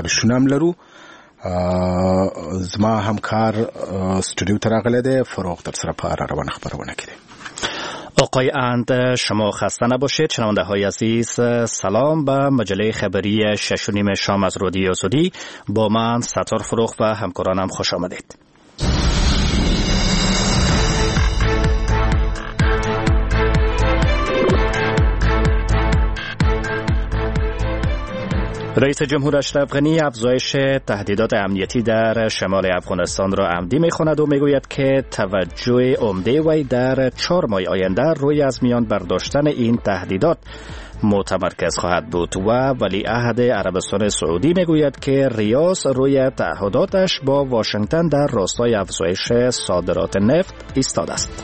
گزارشونه هم لرو. زما همکار استودیو تراغله ده فروغ در سر پا روان خبرونه کده. آقای اند شما خسته نباشید. شنونده های عزیز سلام به مجله خبری 6:30 شام از رادیو آزادی. با من ستار فروغ و همکارانم خوش آمدید. رئیس جمهور اشرف غنی افزایش تهدیدات امنیتی در شمال افغانستان را عمدی می‌خواند و میگوید که توجه عمده وی در 4 ماه آینده روی از میان برداشتن این تهدیدات متمرکز خواهد بود و ولیعهد عربستان سعودی میگوید که ریاض روی تعهداتش با واشنگتن در راستای افزایش صادرات نفت ایستاده است.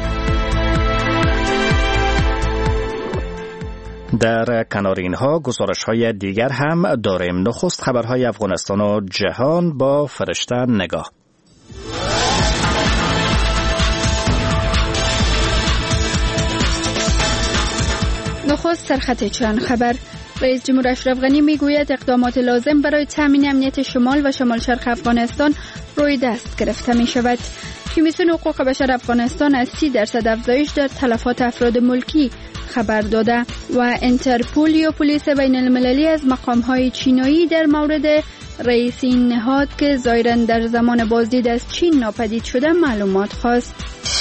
در کنار اینها گزارش‌های دیگر هم داریم. نخست خبرهای افغانستان و جهان با فرشته نگاه. نخست سرخط چند خبر. رئیس جمهور اشرف غنی میگوید اقدامات لازم برای تامین امنیت شمال و شمال شرق افغانستان روی دست گرفته می شود. کمیسیون حقوق بشر افغانستان از 30% افزایش در تلفات افراد ملکی خبر داده و انترپول و پلیس بین المللی از مقام‌های چینایی در مورد رئیس این نهاد که ظاهراً در زمان بازدید از چین ناپدید شده معلومات خواست.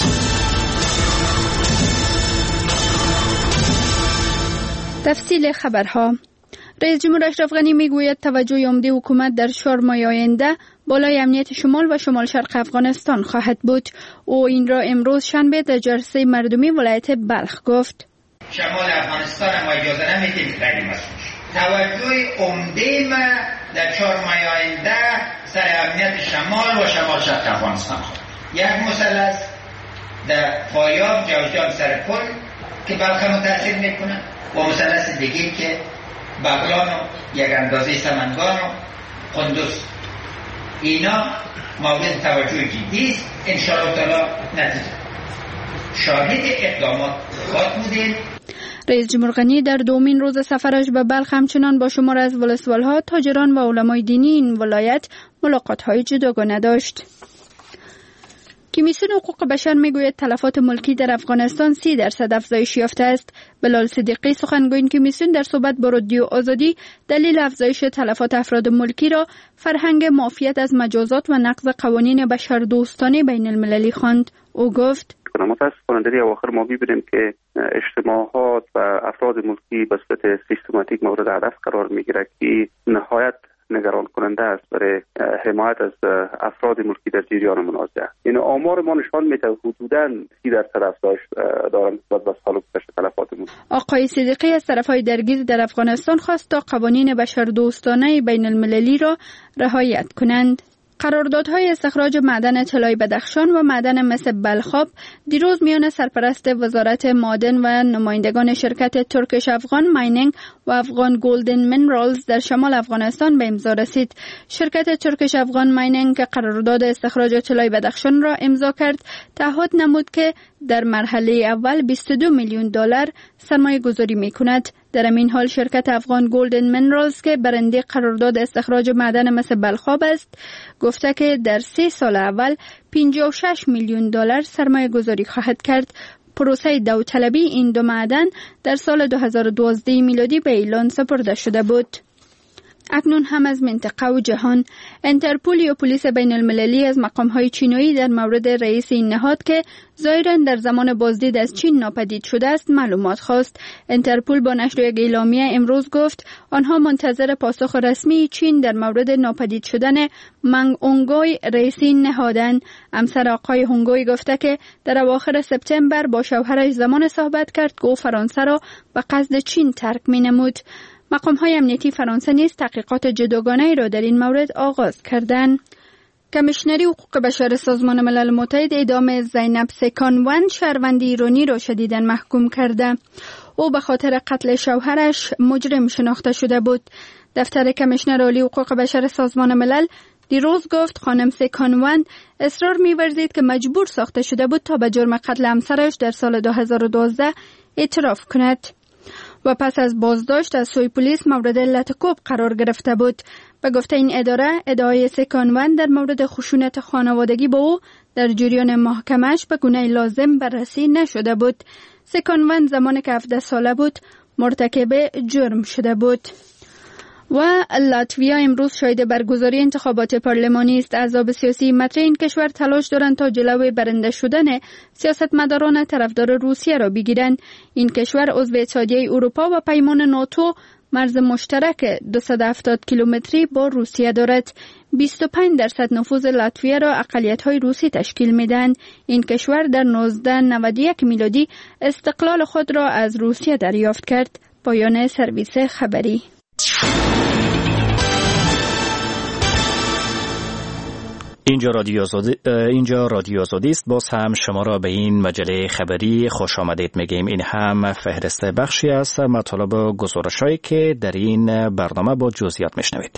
تفصیل خبرها. رئیس جمهور اشرف غنی میگوید توجه عمده حکومت در 4 ماه آینده بالای امنیت شمال و شمال شرق افغانستان خواهد بود. او این را امروز شنبه در جلسه مردمی ولایت بلخ گفت. شمال افغانستان ما اجازه نمیدیم خیلی مسئول. توجه عمده ما در 4 ماه آینده سر امنیت شمال و شمال شرق افغانستان خواهد. یک مثلث در فایاب جوزجان سر پل که بلخ متاثر میکنه و مثلث دیگه که بغلان و یک اندازه سمنگان و قندوز. اینا مورد توجه جدی است. انشاءالله تعالی نتیجه شاهد اقدامات خواهد بودیم. رئیس جمهور غنی در دومین روز سفرش به بلخ همچنان با شمار از ولسوالها، تاجران و علمای دینی این ولایت ملاقات‌های جداگانه داشت. کمیسیون حقوق بشر میگوید تلفات ملکی در افغانستان 30% افزایش یافته است. بلال صدیقی سخنگوی این کمیسیون در صحبت با رادیو آزادی دلیل افزایش تلفات افراد ملکی را فرهنگ معافیت از مجازات و نقض قوانین بشردوستانه بین المللی خواند. او گفت متاسفانه در اواخر ما می‌بینیم که اجتماعات و افراد ملکی به صورت سیستماتیک مورد هدف قرار می‌گیرد که نهایت نگران کننده است برای حمایت از افراد ملکی در جریان منازعه. این آمار ما نشان میده حدوداً 30% افزایش دارند نسبت به سال گذشته تلفات ملکی. آقای صدیقی از طرف‌های درگیر در افغانستان خواست تا قوانین بشردوستانه بین المللی را رعایت کنند. قراردادهای استخراج معدن طلای بدخشان و معدن مس بلخاب دیروز میان سرپرست وزارت معدن و نمایندگان شرکت ترکش افغان ماینینگ و افغان گلدن منرالز در شمال افغانستان به امضا رسید. شرکت ترکش افغان ماینینگ که قرارداد استخراج طلای بدخشان را امضا کرد، تعهد نمود که در مرحله اول 22 میلیون دلار سرمایه گذاری می کند. در این حال شرکت افغان گلدن منرالز که برنده قرارداد استخراج معدن مس بلخاب است، گفته که در 3 سال اول 56 میلیون دلار سرمایه گذاری خواهد کرد. پروسه داوطلبی این دو معدن در سال 2012 میلادی به ایلان سپرده شده بود. اکنون هم از منطقه و جهان. انترپول و پلیس بین المللی از مقام‌های چینایی در مورد رئیس این نهاد که ظاهراً در زمان بازدید از چین ناپدید شده است معلومات خواست. انترپول با نشر یک اعلامیه امروز گفت آنها منتظر پاسخ رسمی چین در مورد ناپدید شدن منگ اونگوی رئیس این نهادند. همسر آقای هونگوی گفته که در اواخر سپتامبر با شوهرش زمان صحبت کرد که او فرانسه را به قصد چین ترک می‌نمود. مقام‌های امنیتی فرانسه نیز تحقیقات جداگانه‌ای را در این مورد آغاز کردند. کمیشنری حقوق بشر سازمان ملل متحد اعدام زینب سکانوند شهروند ایرانی را شدیداً محکوم کرده. او به خاطر قتل شوهرش مجرم شناخته شده بود. دفتر کمیشنر عالی حقوق بشر سازمان ملل دیروز گفت خانم سکانوند اصرار می‌ورزید که مجبور ساخته شده بود تا به جرم قتل همسرش در سال 2012 اعتراف کند و پس از بازداشت از سوی پلیس مورد علت کوب قرار گرفته بود. به گفته این ادعای سکانوند در مورد خشونت خانوادگی با او در جریان محکمه‌اش به گونه لازم بررسی نشده بود. سکانوند زمانی که 17 ساله بود مرتکب جرم شده بود. و لاتویا امروز شاهد برگزاری انتخابات پارلمانی است. احزاب سیاسی مطرح این کشور تلاش دارند تا جلوی برنده شدن سیاستمداران طرفدار روسیه را بگیرند. این کشور عضو اتحادیه اروپا و پیمان ناتو مرز مشترک 270 کیلومتری با روسیه دارد. 25% نفوذ لاتویا را اقلیت‌های روسی تشکیل می‌دهند. این کشور در 1991 میلادی استقلال خود را از روسیه دریافت کرد. پایان سرویس خبری. اینجا رادیو آزادی است. باز هم شما را به این مجله خبری خوش آمدید میگیم. این هم فهرست بخشی از مطالب و گزارش‌هایی که در این برنامه با جزئیات میشنوید.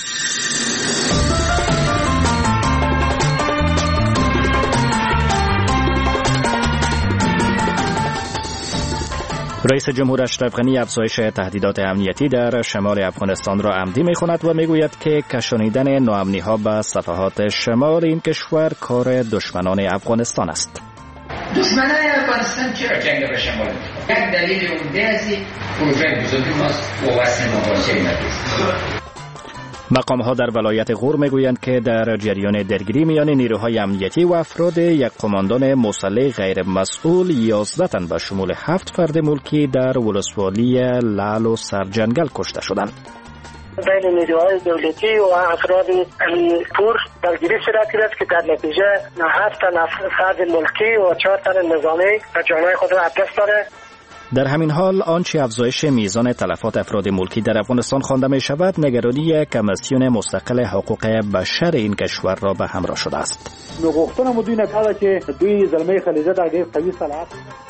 رئیس جمهور اشرف غنی افزایش تهدیدات امنیتی در شمال افغانستان را عمدی می‌خواند و میگوید که کشانیدن ناامنی‌ها به صفحات شمال این کشور کار دشمنان افغانستان است. دشمنان افغانستان چرا جنگ به شمال می‌خواهند؟ یک دلیل عمده از این پروژه بزرگی ماست و وصل مباحثه مدرسه. مقام‌ها در ولایت غور میگویند که در جریان درگیری میان نیروهای امنیتی و افراد یک قماندان مسلح غیر مسئول 11 تن به شمول 7 فرد ملکی در ولسوالی لعل و سرجنگل کشته شدند. بین نیروهای دولتی و افراد پور درگیری صورت گرفت که در نتیجه 7 تن فرد ملکی و 4 تن نظامی جانهای خود را از دست داده. در همین حال آنچه افزایش میزان تلفات افراد ملکی در افغانستان خوانده می شود نگرانی کمیسیون مستقل حقوق بشر این کشور را به همراه شده است. نگفتن مو دوی نکاله که دوی زلمه خلیزه در غیر قوی صلاحیت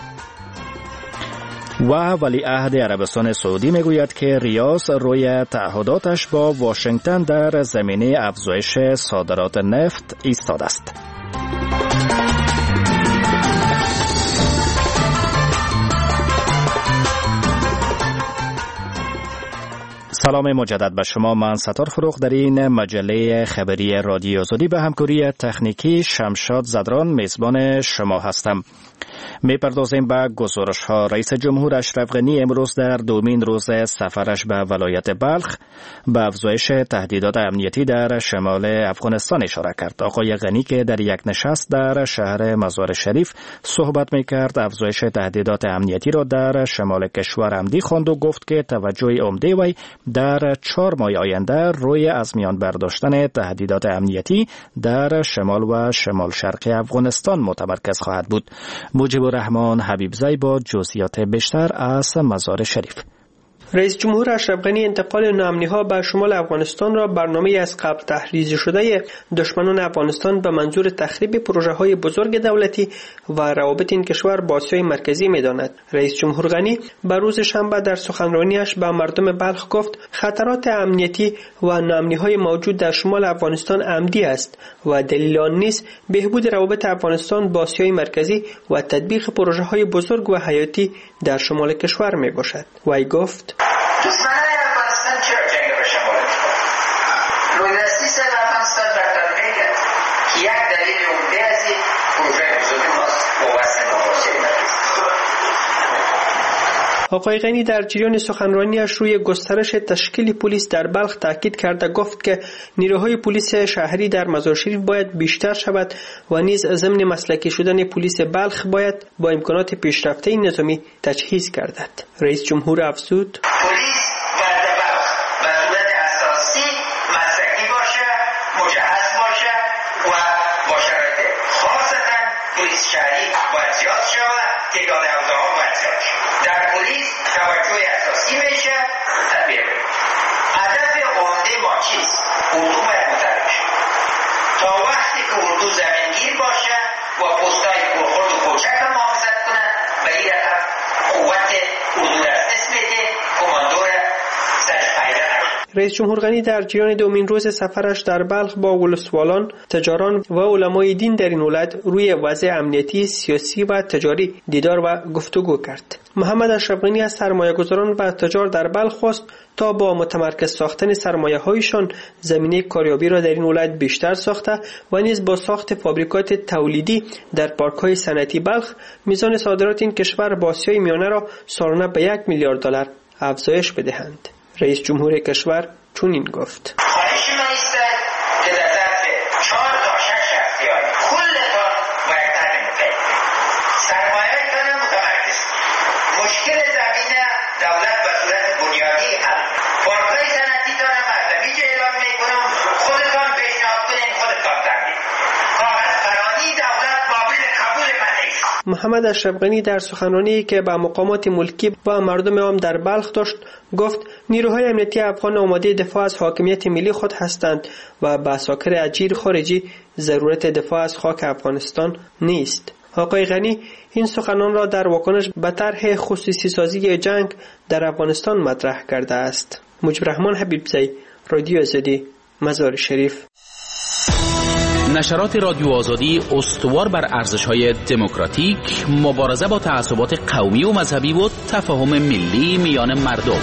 و ولیعهد عربستان سعودی میگوید که ریاض روی تعهداتش با واشنگتن در زمینه افزایش صادرات نفت ایستاده است. سلام مجدد به شما. من ستار فروغ در این مجله خبری رادیو آزادی به همکاری تکنیکی شمشاد زدران میزبان شما هستم. میپردازیم به گزارش ها. رئیس جمهور اشرف غنی امروز در دومین روز سفرش به ولایت بلخ به افزایش تهدیدات امنیتی در شمال افغانستان اشاره کرد. آقای غنی که در یک نشست در شهر مزار شریف صحبت میکرد افزایش تهدیدات امنیتی را در شمال کشور عمدی خواند و گفت که توجه عمده وی در 4 ماه آینده روی از میان برداشتن تهدیدات امنیتی در شمال و شمال شرقی افغانستان متمرکز خواهد بود. مجیب الرحمن حبیبزی با جزئیات بیشتر از مزار شریف. رئیس جمهور اشرف غنی انتقال ناامنی‌ها به شمال افغانستان را برنامه‌ای از قبل تحریزی شده دشمنان افغانستان به منظور تخریب پروژه‌های بزرگ دولتی و روابط این کشور با آسیای مرکزی می‌داند. رئیس جمهور غنی به روز شنبه در سخنرانیش به مردم بلخ گفت خطرات امنیتی و ناامنی‌های موجود در شمال افغانستان عمدی است و دلیل آن نیز بهبود روابط افغانستان با آسیای مرکزی و تطبیق پروژه‌های بزرگ و حیاتی در شمال کشور میباشد. وی گفت دشمنان افغانستان چرا جنگ به شمال می‌خواهند؟ لویدستی افغانستان برطرف می‌کرد که یک دلیل عمده از این پروژه بزرگی ماست با وصل مباحثه مدرسه. آقای غنی در جریان سخنرانیش روی گسترش تشکیل پلیس در بلخ تاکید کرده گفت که نیروهای پلیس شهری در مزار شریف باید بیشتر شود و نیز ضمن مسلکی شدن پلیس بلخ باید با امکانات پیشرفته نظامی تجهیز گردد. رئیس جمهور افزود پلیس باید بلخ به صورت اساسی مسلکی باشه، مجهز باشه و با شرایط خاصتا پلیس شهری باید زیاد شود، تعداد افراد باید زیاد شود. در پلیس توجه اساسی میشه تطبیق. هدف عمده ما چیست؟ اردو باید متحرک شه. تا وقتی که اردو زمینگیر باشه و پستای پرخورد و کوچک را محافظت کنه به این قوت اردو را از دست میده، کماندو را سرش پیدا نکنه. رئیس جمهور غنی در جریان دومین روز سفرش در بلخ با ولسوالان، تجاران و علمای دین در این ولایت روی وضع امنیتی، سیاسی و تجاری دیدار و گفتگو کرد. محمد اشرف غنی از سرمایه‌گذاران و تجار در بلخ خواست تا با متمرکز ساختن سرمایه‌هایشان زمینه کاریابی را در این ولایت بیشتر ساخته و نیز با ساخت فابریکات تولیدی در پارک‌های صنعتی بلخ میزان صادرات این کشور با آسیای میانه را سالانه به $1 میلیارد افزایش بدهند. رئیس جمهور کشور چنین گفت: خواهش من است که در ظرف 4 تا 6 هفته کلتان باید تحریم سرمایه‌تان متمرکز. مشکل زمین دولت به صورت بنیادی حل. پارک‌های صنعتی‌تان مردمی که اعلام می‌کنم خودتان پیشنهاد کنین، خودتان تامین. کاغذ قرانی دولت قابل قبول من نیست. محمد اشرف غنی در سخنرانی که به مقامات ملکی و مردم عام در بلخ داشت گفت نیروهای امنیتی افغان آماده دفاع از حاکمیت ملی خود هستند و به عساکر اجیر خارجی ضرورت دفاع از خاک افغانستان نیست. آقای غنی این سخنان را در واکنش به طرح خصوصی سازی جنگ در افغانستان مطرح کرده است. مجیب الرحمن حبیبزی، رادیو آزادی، مزار شریف. نشرات رادیو آزادی استوار بر ارزش‌های دموکراتیک، مبارزه با تعصبات قومی و مذهبی و تفاهم ملی میان مردم.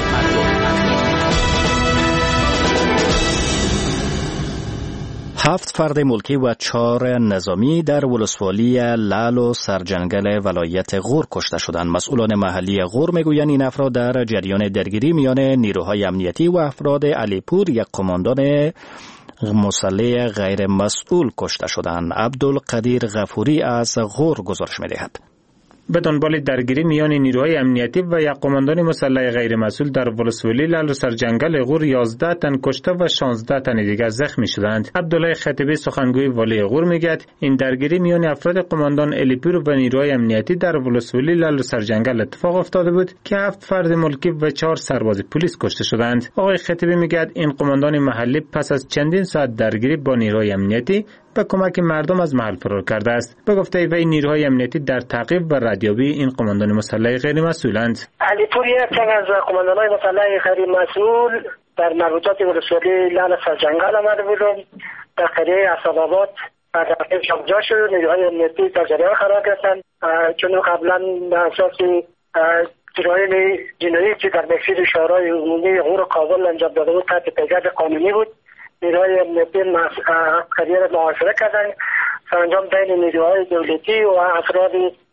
7 فرد ملکی و 4 نظامی در ولسوالی لعل و سرجنگل ولایت غور کشته شدند. مسئولان محلی غور میگویند این افراد در جریان درگیری میان نیروهای امنیتی و افراد علیپور یک قماندان مسلح غیر مسئول کشته شدند. عبدالقدیر غفوری از غور گزارش می‌دهد. به دنبال درگیری میان نیروهای امنیتی و یک قماندان مسلح غیر مسئول در ولسوالی لعل و سرجنگل غور 11 تن کشته و 16 تن دیگر زخمی شدند. عبدالله خطیبی سخنگوی والی غور میگوید این درگیری میان افراد قماندان الیپور و نیروهای امنیتی در ولسوالی لعل و سرجنگل اتفاق افتاده بود که 7 فرد ملکی و 4 سرباز پلیس کشته شدند. آقای خطیبی میگوید این قماندان محلی پس از چندین ساعت درگیری با نیروهای امنیتی به کمک مردم از محل فرار کرده است. به گفته وی نیروهای امنیتی در تعقیب و ردیابی این قماندان مسلح غیر مسئولند. علیپور یک تن از قماندان‌های مسلح غیر مسئول در مربوطات ولسوالی لعل سرجنگل آمده بود. در قریه اسدآباد در جا شد. نیروهای امنیتی در جریان قرار گرفتند چون قبلا در اساس جرایم جنایی که در مسیر شورای عمومی غور و کابل انجام داده بود تحت پیگرد قانونی بود. نیروهای امنیتی قضیه را محاصره کردند. سرانجام بین نیروهای دولتی و افراد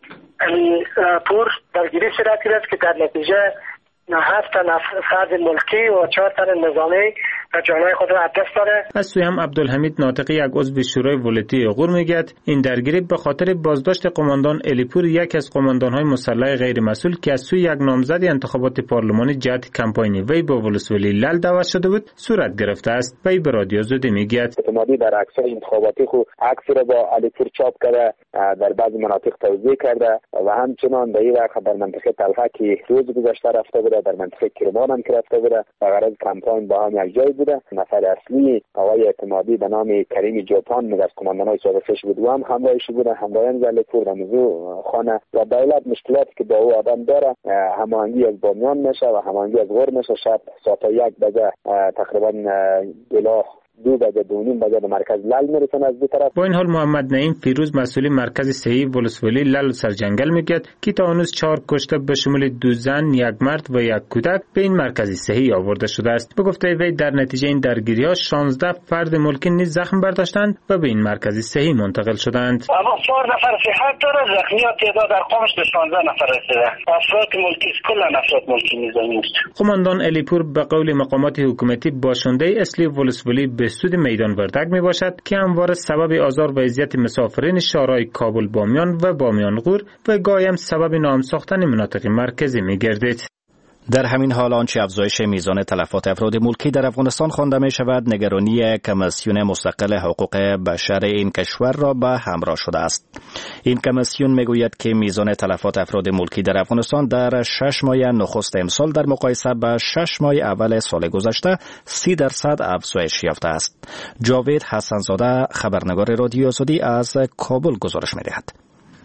پور درگیری صورت گرفت که در نتیجه 7 تن فرد ملکی و 4 تن نظامی جانهای خود را از دست داده. از سوی هم عبدالحمید ناطق یک عضو شورای ولایتی غور میگوید این درگیری به خاطر بازداشت قماندان الیپور یک از قماندان‌های مسلح غیر مسئول که از سوی یک نامزد انتخابات پارلمانی جهت کمپاین وی با ولسوالی لعل دعوت شده بود صورت گرفته است. وی به رادیو آزادی میگوید اعتمادی در عکس‌های انتخاباتی خود عکس را با الیپور چاپ کرده در بعضی مناطق توزیع کرده و همچنان در این وقت در منطقه تلخه که روز گذشته رفته بود در منطقه کرمان هم که رفته بود و غرض کمپاین با هم یک جای بوده. نفر اصلی آقای اعتمادی به نام کریم جوپان از قماندان‌های سابقش بود و هم همراهش بوده. همراهان الیپور در موضوع خانه و دولت مشکلاتی که با او آدم داره هماهنگی از بامیان میشه و هماهنگی از غور میشه. شب ساعت 1 بجه تقریبا الی 2 بجه 2:30 بجه به مرکز لعل میرسن از دو طرف. با این حال محمد نعیم فیروز مسئول مرکز صحی ولسوالی لعل و سرجنگل میگوید که تا هنوز 4 کشته به شمول 2 زن، 1 مرد و 1 کودک به این مرکز صحی آورده شده است. به گفته وی در نتیجه این درگیری‌ها 16 فرد ملکی نیز زخم برداشتند و به این مرکز صحی منتقل شدند. اما 4 نفر صحت داره، زخمیات تعداد ارقامش به 16 نفر رسیده. افراد ملکی کلا افراد ملکی نظامی است. قماندان الیپور به قول مقامات حکومتی باشنده اصلی ولسوالی به سود میدان وردک می باشد که همواره سبب آزار و اذیت مسافرین شهرهای کابل بامیان و بامیان غور و گاهی هم سبب نام ساختن مناطق مرکزی می گردید. در همین حال آنچه افزایش میزان تلفات افراد ملکی در افغانستان خوانده می شود نگرانی کمیسیون مستقل حقوق بشر این کشور را به همراه شده است. این کمیسیون می گوید که میزان تلفات افراد ملکی در افغانستان در 6 ماه نخست امسال در مقایسه با 6 ماه اول سال گذشته 30% افزایش یافته است. جاوید حسنزاده خبرنگار رادیو آزادی از کابل گزارش می دهد.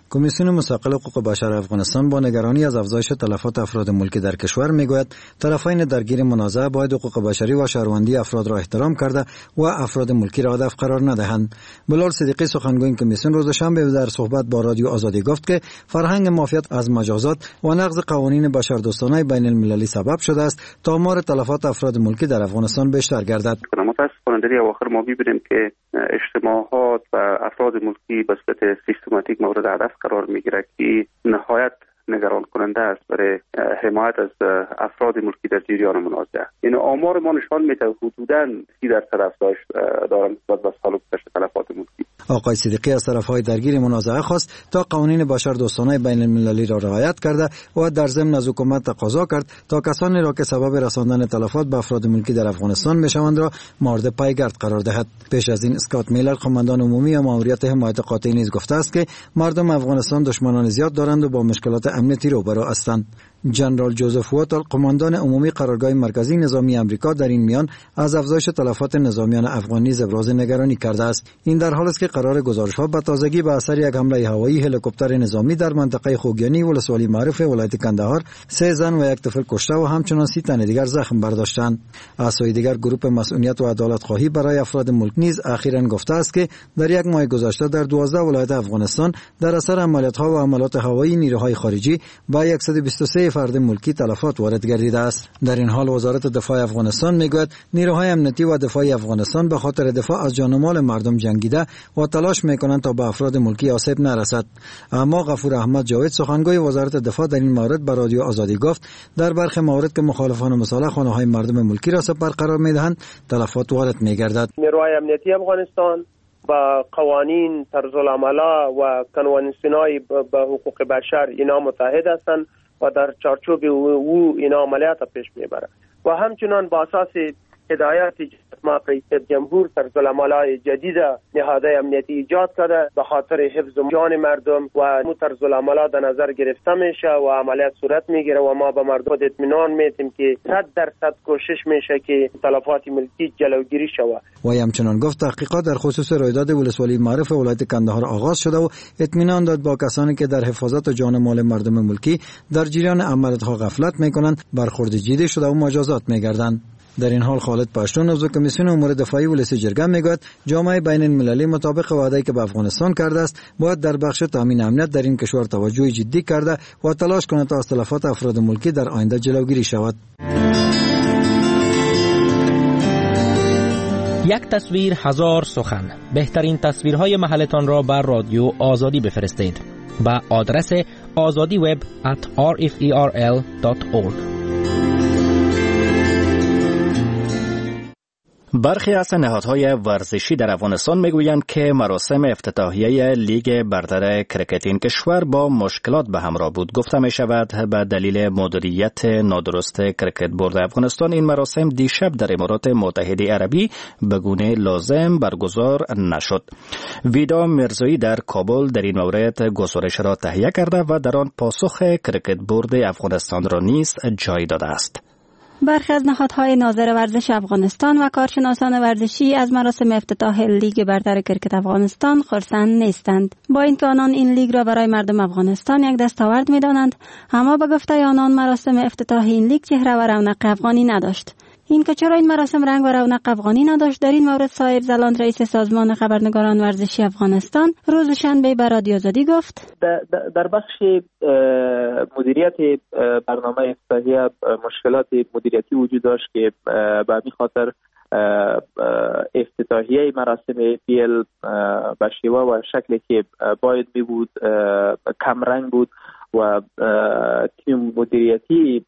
کمیسیون مستقل حقوق بشر افغانستان با نگرانی از افزایش تلفات افراد ملکی در کشور میگوید طرفین درگیر منازعه باید حقوق بشری و شهروندی افراد را احترام کرده و افراد ملکی را هدف قرار ندهند. بلال صدیقی سخنگوی کمیسیون روز شنبه در صحبت با رادیو آزادی گفت که فرهنگ معافیت از مجازات و نقض قوانین بشردوستانه بین المللی سبب شده است تا آمار تلفات افراد ملکی در افغانستان بیشتر گردد. متاسفانه در اواخر ما می‌بینیم که اجتماعات و افراد ملکی به صورت سیستماتیک مورد هدف قرار می‌گیرد که نهایت نگران کننده است برای حمایت از افراد ملکی در جریان منازعه. این آمار ما نشان میده حدوداً 30% افزایش دارند نسبت به سال گذشته تلفات ملکی. آقای صدیقی از طرف‌های درگیر منازعه خواست تا قوانین بشردوستانه بین المللی را رعایت کرده و در ضمن از حکومت تقاضا کرد تا کسانی را که سبب رساندن تلفات به افراد ملکی در افغانستان میشوند را مورد پیگرد قرار دهد. پیش از این اسکات میلر قماندان عمومی و ماموریت حمایت قاطع نیز گفته است که مردم افغانستان دشمنان زیاد دارند و با مشکلات امنیتی روبرو هستند. جنرال جوزف واتل قماندان عمومی قرارگاه مرکزی نظامی آمریکا در این میان از افزایش تلفات نظامیان افغان نیز ابراز نگرانی کرده است. این در حالی است که قرار گزارش‌ها به تازگی به اثر یک حمله هوایی هلیکوپتر نظامی در منطقه خوگیانی ولسوالی معروف ولایت کندهار 3 زن و 1 طفل کشته و همچنان 30 تن دیگر زخم برداشتند. از سوی دیگر گروه مسئولیت و عدالت خواهی برای افراد ملک نیز اخیراً گفته است که در یک ماه گذشته در 12 ولایت افغانستان در اثر عملیات‌ها و حملات هوایی نیروهای خارجی با 123 فرد ملکی تلفات وارد گردیده است. در این حال وزارت دفاع افغانستان میگوید نیروهای امنیتی و دفاعی افغانستان به خاطر دفاع از جان و مال مردم جنگیده و تلاش میکنند تا به افراد ملکی آسیب نرسد. اما غفور احمد جاوید سخنگوی وزارت دفاع در این مورد به رادیو آزادی گفت در برخی موارد که مخالفان مصالحه خانه‌های مردم ملکی را سپر قرار میدهند تلفات وارد میگردد. نیروهای امنیتی افغانستان با قوانین، طرز العمل و کنوانسیون‌های به حقوق بشر اینا متحد هستند و در چارچوب او اینا عملیات پیش میبرند و همچنان با اساس هدایت ما رئیس جمهور طرز العمل جدید نهادهای امنیتی ایجاد کرده به خاطر حفظ جان مردم و مو طرز العمل در نظر گرفته میشه و عملیات صورت میگیره و ما به مردم اطمینان میدیم که 100% کوشش میشه که تلفات ملکی جلوگیری شود. و همچنان گفت تحقیقات در خصوص رویداد ولسوالی معروف ولایت کندهار آغاز شده و اطمینان داد با کسانی که در حفاظت جان و مال مردم ملکی در جریان عملیات‌ها غفلت میکنند برخورد جدی شده و مجازات میگردند. در این حال خالد پشتون عضو کمیسیون امور دفاعی ولسی جرگه میگوید جامعه بین المللی مطابق وعده‌ای که به افغانستان کرده است باید در بخش تامین امنیت در این کشور توجه جدی کرده و تلاش کند تا از تلفات افراد ملکی در آینده جلوگیری شود. یک تصویر هزار سخن. بهترین تصویرهای محلتان را بر رادیو آزادی بفرستید به آدرس azadiweb@rferl.org. برخی از نهادهای ورزشی در افغانستان میگویند که مراسم افتتاحیه لیگ برتر کرکت این کشور با مشکلات به همراه بود. گفته می شود به دلیل مدیریت نادرست کرکت بورد افغانستان این مراسم دیشب در امارات متحده عربی به گونه لازم برگزار نشد. ویدا مرزایی در کابل در این مورد گزارش را تهیه کرده و در آن پاسخ کرکت بورد افغانستان را نیز جای داده است. برخی از نهادهای ناظر ورزش افغانستان و کارشناسان ورزشی از مراسم افتتاح لیگ برتر کرکت افغانستان خرسند نیستند. با اینکه آنان این لیگ را برای مردم افغانستان یک دستاورد می‌دانند، اما به گفته آنان مراسم افتتاح این لیگ چهره و رونق افغانی نداشت. این که چرا این مراسم رنگ و رونق افغانی نداشت، در این مورد صاحب زلان رئیس سازمان خبرنگاران ورزشی افغانستان روز شنبه به رادیو آزادی گفت در بخش مدیریت برنامه افتتاحیه مشکلات مدیریتی وجود داشت که به همین خاطر افتتاحیه مراسم APL به شیوه و شکلی که باید می بود کم رنگ بود و تیم مدیریتی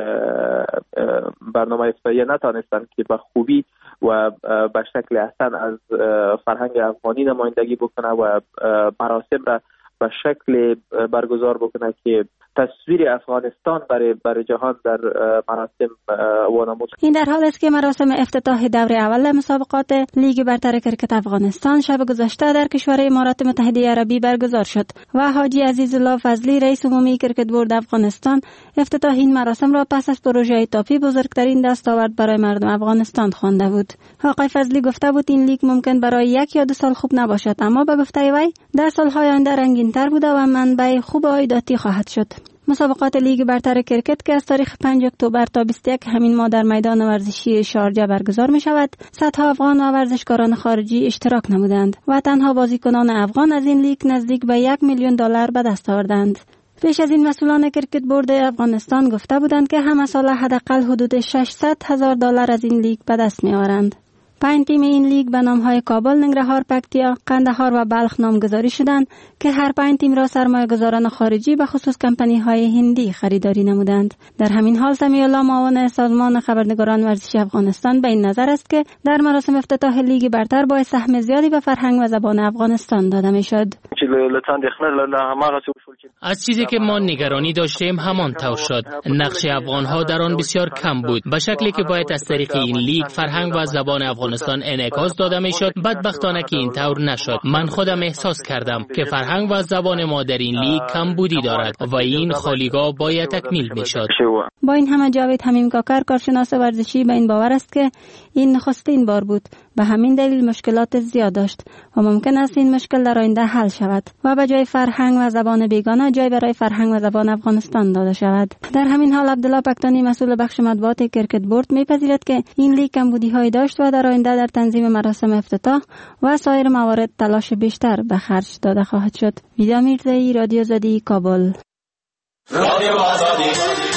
برنامه افتتاحیه نتانستند که به خوبی و به شکل احسن از فرهنگ افغانی نمایندگی بکنه و مراسم را به شکل برگزار بکنه که تصویر افغانستان برای جهان در مراسم وانمود. این در حال است که مراسم افتتاح دور اول مسابقات لیگ برتر کرکت افغانستان شب گذشته در کشور امارات متحده عربی برگزار شد و حاجی عزیزالله فضلی رئیس عمومی کرکت بورد افغانستان افتتاح این مراسم را پس از پروژه تاپی بزرگترین دستاورد برای مردم افغانستان خوانده بود. آقای فضلی گفته بود این لیگ ممکن برای 1 یا 2 سال خوب نباشد، اما به گفته وی در سالهای آینده رنگین‌تر بوده و منبع خوب عایداتی خواهد شد. مسابقات لیگ برتر کرکت که از تاریخ 5 اکتبر تا 21 همین ماه در میدان ورزشی شارجه برگزار می شود، صدها افغان و ورزشکاران خارجی اشتراک نمودند و تنها بازیکنان افغان از این لیگ نزدیک به $1 میلیون به دست آوردند. پیش از این مسئولان کرکت بورد افغانستان گفته بودند که همه سال حداقل حدود $600,000 از این لیگ به دست می آورند. 5 تیم این لیگ به نام‌های کابل، ننگرهار، پکتیا، قندهار و بلخ نامگذاری شدند که هر 5 تیم را سرمایه‌گذاران خارجی به خصوص کمپانی‌های هندی خریداری نمودند. در همین حال سمیع الله معاون سازمان خبرنگاران ورزشی افغانستان به این نظر است که در مراسم افتتاح لیگ برتر باید سهم زیادی به فرهنگ و زبان افغانستان داده می‌شد. از چیزی که ما نگرانی داشتیم همان طور شد. نقش افغان‌ها در آن بسیار کم بود، به شکلی که باید از طریق این لیگ فرهنگ و زبان افغانستان انعکاس داده میشد. بدبختانه که این طور نشد. من خودم احساس کردم که فرهنگ و زبان ما در این لیگ کمبودی دارد و این خالیگاه باید تکمیل میشد. با این همه جاوید حمیم کاکر کارشناس ورزشی به این باور است که این نخستین بار بود، به همین دلیل مشکلات زیاد داشت و ممکن است این مشکل در آینده حل شود و به جای فرهنگ و زبان بیگانه جای برای فرهنگ و زبان افغانستان داده شود. در همین حال عبدالله پکتانی مسئول بخش مطبوعات کرکت بورد میپذیرد که این لیگ کمبودی‌هایی داشت و در آینده در تنظیم مراسم افتتاح و سایر موارد تلاش بیشتر به خرج داده خواهد شد. ویدا میرزایی، رادیو آزادی، کابل. رادیو آزادی.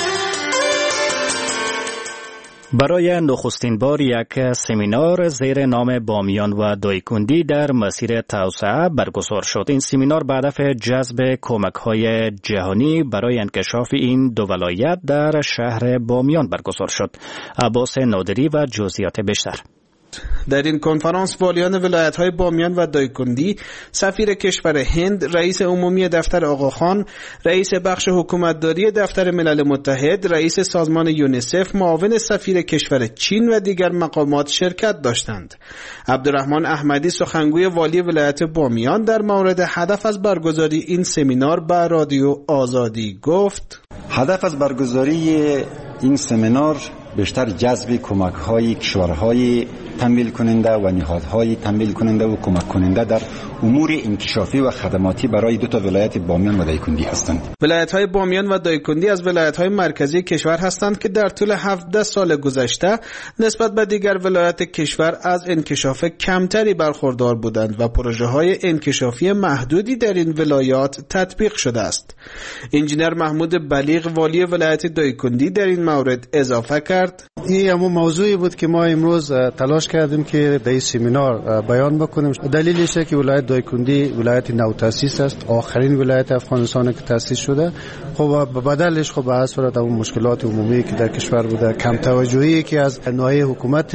برای نخستین بار یک سمینار زیر نام بامیان و دایکندی در مسیر توسعه برگزار شد. این سمینار به هدف جذب کمک‌های جهانی برای انکشاف این دو ولایت در شهر بامیان برگزار شد. عباس نادری و جزئیات بیشتر. در این کنفرانس والیان ولایت‌های بامیان و دایکندی، سفیر کشور هند، رئیس عمومی دفتر آقاخان، رئیس بخش حکومتداری دفتر ملل متحد، رئیس سازمان یونیسف، معاون سفیر کشور چین و دیگر مقامات شرکت داشتند. عبدالرحمن احمدی سخنگوی والی ولایت بامیان در مورد هدف از برگزاری این سمینار به رادیو آزادی گفت: هدف از برگزاری این سمینار بیشتر جذب کمک‌های کشورهای تمویل کننده و نهادهای تمویل کننده و کمک کننده در امور انکشافی و خدماتی برای دو تا ولایت بامیان و دایکندی هستند. ولایت‌های بامیان و دایکندی از ولایت‌های مرکزی کشور هستند که در طول 17 سال گذشته نسبت به دیگر ولایت کشور از انکشاف کمتری برخوردار بودند و پروژه‌های انکشافی محدودی در این ولایات تطبیق شده است. انجینر محمود بلیغ والی ولایت دایکندی در این مورد اضافه کرد: این همون موضوعی بود که ما امروز تلاش کردیم که در این سمینار بیان بکنیم. دلیلش که ولایت دایکندی ولایت نو تاسیس است، آخرین ولایت افغانستان که تاسیس شده. خب به بدلش خب به هر صورت اون مشکلات عمومی که در کشور بوده، کم توجهی که از نوع حکومت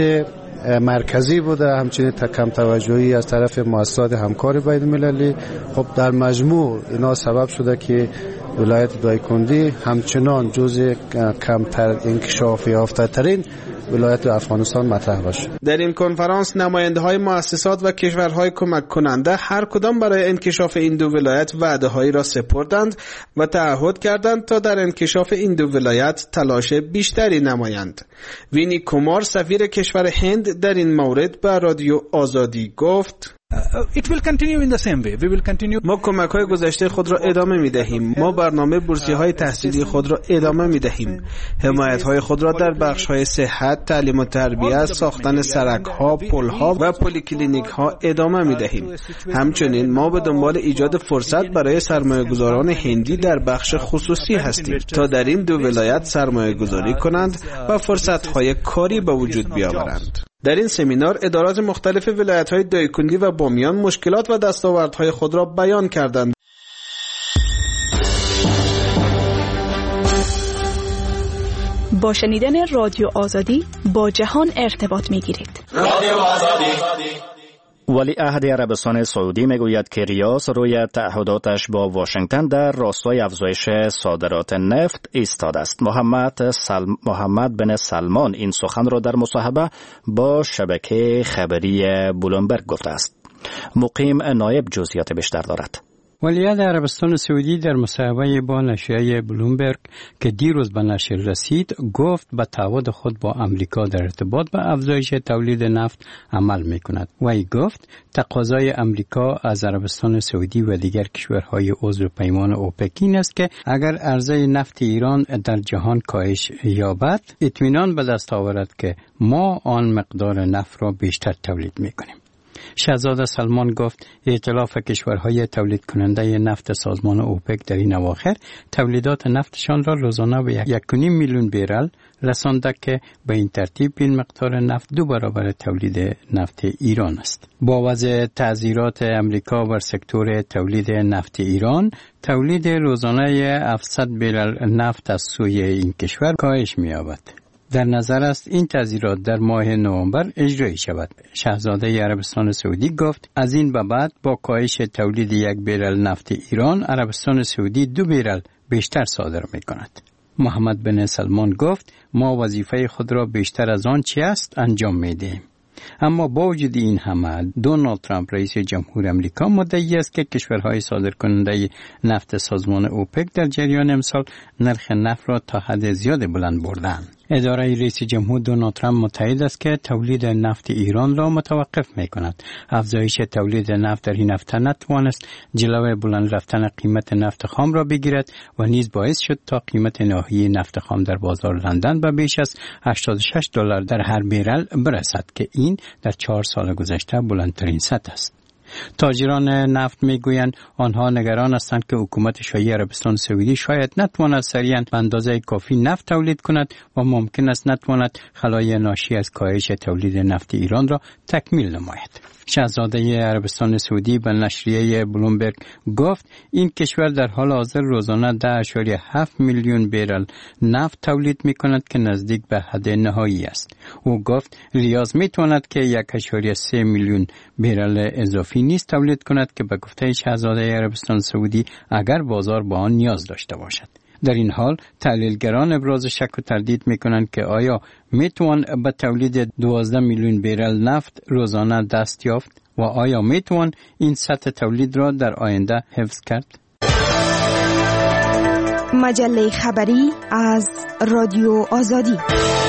مرکزی بوده، همچنین کم توجهی از طرف مؤسسات همکاری بین المللی، خب در مجموع اینا سبب شده که ولایت دایکندی همچنان جزء کمتر انکشاف یافته ترین ولایت افغانستان مطرح باشه. در این کنفرانس نماینده‌های مؤسسات و کشورهای کمک کننده هر کدام برای انکشاف این دو ولایت وعده‌هایی را سپردند و تعهد کردند تا در انکشاف این دو ولایت تلاش بیشتری نمایند. وینی کومار سفیر کشور هند در این مورد به رادیو آزادی گفت: It will continue in the same way. We will continue. ما کمک‌های گذشته خود را ادامه می‌دهیم. ما برنامه بورسیه‌های تحصیلی خود را ادامه می‌دهیم. حمایت‌های خود را در بخش‌های صحت، تعلیم و تربیت، ساختن سرک‌ها، پل‌ها و پلیکلینیک‌ها ادامه می‌دهیم. همچنین ما به دنبال ایجاد فرصت برای سرمایه‌گذاران هندی در بخش خصوصی هستیم تا در این دو ولایت سرمایه‌گذاری کنند و فرصت‌های کاری به وجود بیاورند. در این سمینار ادارات مختلف ولایت‌های دایکندی و بامیان مشکلات و دستاوردهای خود را بیان کردند. با شنیدن رادیو آزادی با جهان ارتباط می‌گیرید. رادیو آزادی. ولیعهد عربستان سعودی میگوید که ریاض روی تعهداتش با واشنگتن در راستای افزایش صادرات نفت ایستاده است. محمد بن سلمان این سخن را در مصاحبه با شبکه خبری بلومبرگ گفته است. مقیم نایب جزئیات بیشتر دارد. ولیعهد عربستان سعودی در مصاحبه با نشریه بلومبرگ که دیروز به نشر رسید گفت به تعهد خود با امریکا در ارتباط به افزایش تولید نفت عمل می‌کند. وی گفت تقاضای امریکا از عربستان سعودی و دیگر کشورهای عضو پیمان اوپک این است که اگر عرضه نفت ایران در جهان کاهش یابد اطمینان به دست آورد که ما آن مقدار نفت را بیشتر تولید می‌کنیم. شهزاده سلمان گفت ائتلاف کشورهای تولید کننده نفت سازمان اوپک در این اواخر تولیدات نفتشان را روزانه به 1.5 میلیون بیرل رسانده که به این ترتیب این مقدار نفت 2 برابر تولید نفت ایران است. با وضع تعزیرات امریکا بر سکتور تولید نفت ایران، تولید روزانه 700 بیرل نفت از سوی این کشور کاهش می‌یابد. در نظر است این تعزیرات در ماه نوامبر اجرایی شود. شاهزاده عربستان سعودی گفت از این به بعد با کاهش تولید 1 بیرل نفت ایران، عربستان سعودی 2 بیرل بیشتر صادر می کند. محمد بن سلمان گفت ما وظیفه خود را بیشتر از آن چی است انجام می دهیم. اما با وجود این همه دونالد ترامپ رئیس جمهور آمریکا مدعی است که کشورهای صادرکننده نفت سازمان اوپک در جریان امسال نرخ نفت را تا حد زیاد بلند بردند. اداره رئیس جمهور دونالد ترامپ متعهد است که تولید نفت ایران را متوقف می‌کند. افزایش تولید نفت در این هفته نتوانست جلوی بلند رفتن قیمت نفت خام را بگیرد و نیز باعث شد تا قیمت نهایی نفت خام در بازار لندن به بیش از $86 در هر بیرل برسد که این در 4 سال گذشته بلندترین سطح است. تاجران نفت میگویند آنها نگران هستند که حکومت شاهی عربستان سعودی شاید نتواند سریعاً به اندازه کافی نفت تولید کند و ممکن است نتواند خلای ناشی از کاهش تولید نفت ایران را تکمیل نماید. شاهزاده عربستان سعودی به نشریه بلومبرگ گفت این کشور در حال حاضر روزانه 10.7 میلیون بیرل نفت تولید می کند که نزدیک به حد نهایی است. او گفت ریاض می تواند که 1.3 میلیون بیرل اضافی نیز تولید کند که به گفته شاهزاده عربستان سعودی اگر بازار با آن نیاز داشته باشد. در این حال تحلیلگران ابراز شک و تردید می‌کنند که آیا میتوان به تولید 12 میلیون بیرل نفت روزانه دست یافت و آیا میتوان این سطح تولید را در آینده حفظ کرد؟ مجله خبری از رادیو آزادی.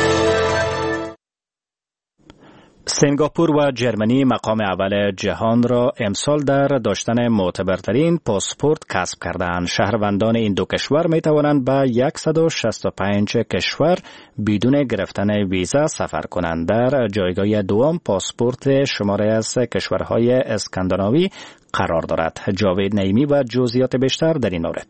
سنگاپور و جرمنی مقام اول جهان را امسال در داشتن معتبرترین پاسپورت کسب کردند. شهروندان این دو کشور می توانند به 165 کشور بدون گرفتن ویزا سفر کنند. در جایگاه دوم پاسپورت شماره از کشورهای اسکاندیناوی قرار دارد. جاوید نعیمی و جزئیات بیشتر در این مورد.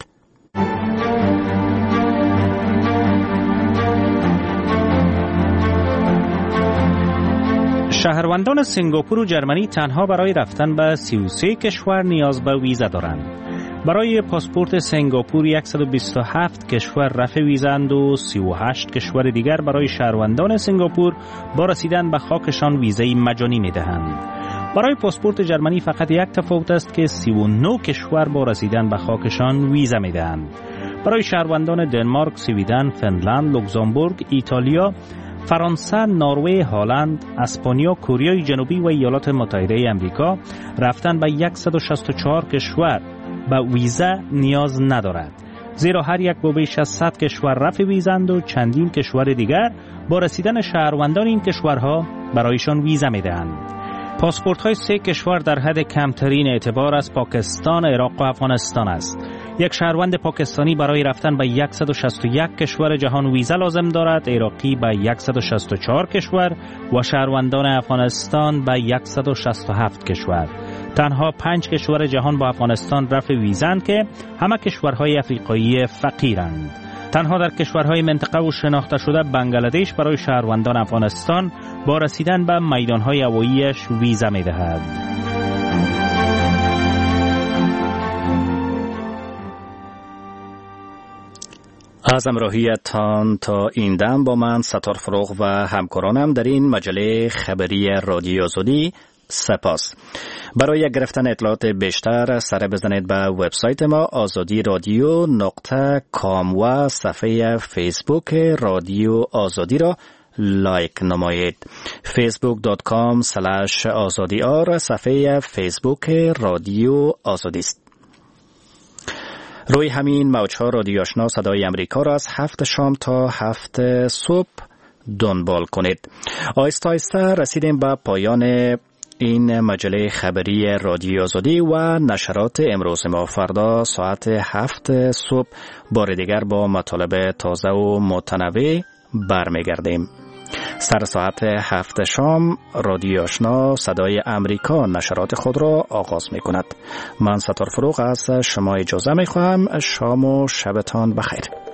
شهروندان سنگاپور و جرمنی تنها برای رفتن به 33 کشور نیاز به ویزا دارند. برای پاسپورت سنگاپور 127 کشور رفع ویزاند و 38 کشور دیگر برای شهروندان سنگاپور با رسیدن به خاکشان ویزای مجانی می‌دهند. برای پاسپورت جرمنی فقط یک تفاوت است که 39 کشور با رسیدن به خاکشان ویزا می‌دهند. برای شهروندان دنمارک، سویدن، فنلند، لوکزامبورگ، ایتالیا، فرانسه، نروژ، هلند، اسپانیا، کره جنوبی و ایالات متحده آمریکا رفتن به 164 کشور به ویزا نیاز ندارد، زیرا هر یک با بیش از 100 کشور رفع ویزاند و چندین کشور دیگر با رسیدن شهروندان این کشورها برایشان ویزا می‌دهند. پاسپورت های 3 کشور در حد کمترین اعتبار از پاکستان، عراق و افغانستان است. یک شهروند پاکستانی برای رفتن به 161 کشور جهان ویزا لازم دارد، عراقی به 164 کشور و شهروندان افغانستان به 167 کشور. تنها 5 کشور جهان با افغانستان رفع ویزاند که همه کشورهای افریقایی فقیرند. تنها در کشورهای منطقه و شناخته شده بنگلادش برای شهروندان افغانستان با رسیدن به میدانهای هواییش ویزا می‌دهد. از همراهیتان تا این دم با من ستار فروغ و همکارانم در این مجله خبری رادیو آزادی سپاس. برای گرفتن اطلاعات بیشتر سر بزنید به وبسایت ما azadi.radio.com و صفحه فیسبوک رادیو آزادی را لایک نمایید. facebook.com/azadiar صفحه فیسبوک رادیو آزادی است. روی همین موج‌ها رادیو آشنا صدای امریکا را از 7 شام تا 7 صبح دنبال کنید. آهسته آهسته رسیدیم به پایان این مجله خبری رادیو آزادی و نشرات امروز ما. فردا ساعت 7 صبح بار دیگر با مطالب تازه و متنوع برمیگردیم. سر ساعت 7 شام رادیو آشنا صدای امریکا نشرات خود را آغاز می کند. من ستار فروغ از شما اجازه می خواهم. شام و شبتان بخیر.